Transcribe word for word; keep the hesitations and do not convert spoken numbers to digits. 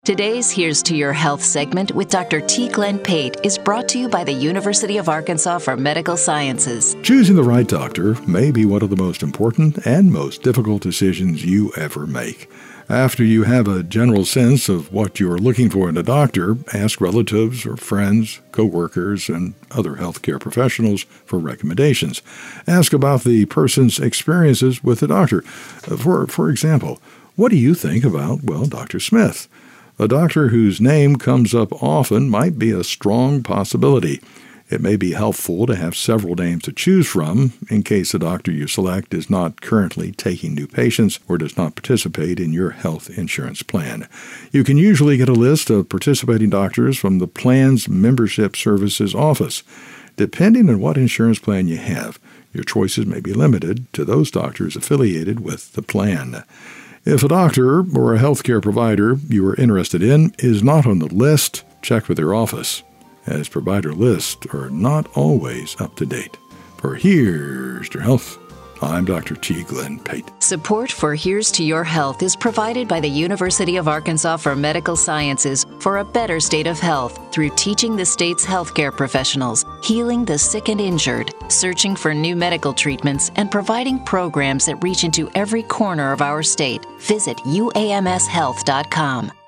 Today's Here's to Your Health segment with Doctor T. Glenn Pate is brought to you by the University of Arkansas for Medical Sciences. Choosing the right doctor may be one of the most important and most difficult decisions you ever make. After you have a general sense of what you are looking for in a doctor, ask relatives or friends, coworkers, and other healthcare professionals for recommendations. Ask about the person's experiences with the doctor. For, for example, what do you think about, well, Doctor Smith? A doctor whose name comes up often might be a strong possibility. It may be helpful to have several names to choose from in case the doctor you select is not currently taking new patients or does not participate in your health insurance plan. You can usually get a list of participating doctors from the plan's membership services office. Depending on what insurance plan you have, your choices may be limited to those doctors affiliated with the plan. If a doctor or a healthcare provider you are interested in is not on the list, check with their office, as provider lists are not always up to date. For Here's to Your Health, I'm Doctor T. Glenn Pate. Support for Here's to Your Health is provided by the University of Arkansas for Medical Sciences for a better state of health through teaching the state's healthcare professionals, healing the sick and injured, searching for new medical treatments, and providing programs that reach into every corner of our state. Visit U A M S health dot com.